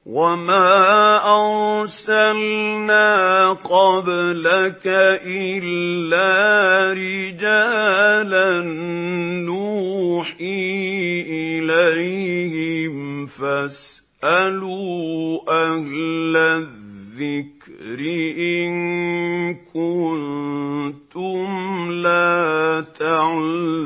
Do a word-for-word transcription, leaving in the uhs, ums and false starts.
وَمَا أَرْسَلْنَا قَبْلَكَ إِلَّا رِجَالًا نُّوحِي إِلَيْهِمْ فَاسْأَلُوا أَهْلَ الذِّكْرِ إِن كُنتُمْ لَا تَعْلَمُونَ